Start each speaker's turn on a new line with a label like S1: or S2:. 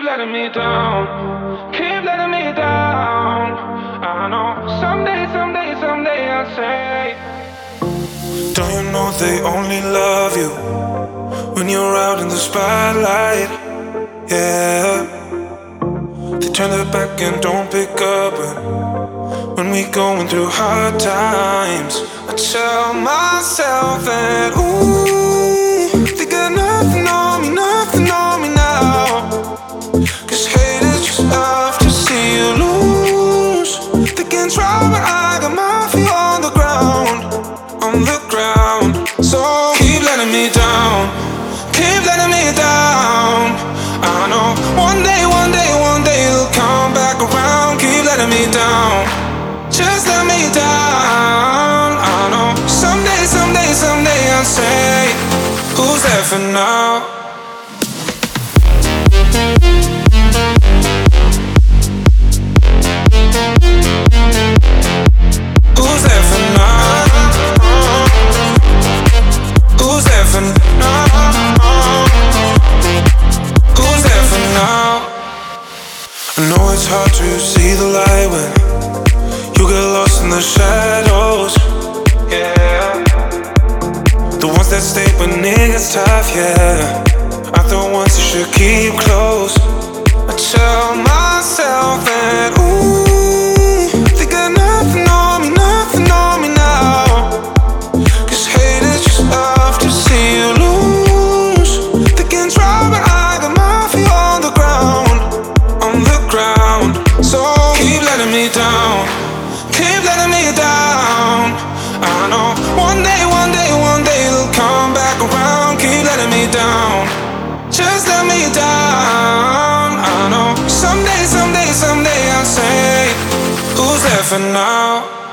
S1: letting me down, keep letting me down. I know someday I'll say.
S2: Don't you know they only love you when you're out in the spotlight? Yeah, they turn their back and don't pick up when we going through hard times. I tell myself that, ooh, they got nothing on me now. 'Cause haters just love to see you lose. They can try, but I got my feet on the ground. So keep letting me down, keep letting me down. I know one day it'll come back around. Keep letting me down, just let me down. I know someday I'll say, who's there for now? Who's there for now? Who's there for now? Who's there for now? I know it's hard to see the light when you get lost in the shadows. Yeah, the ones that stay when it gets tough, yeah, are the ones you should keep close. I tell myself that, ooh, they got nothing on me now. 'Cause haters just love to see you lose. They can try, but I got my feet on the ground. So keep letting me down, keep letting me down. I know one day it'll come back around. Keep letting me down, just let me down. I know someday I'll say, who's there for now?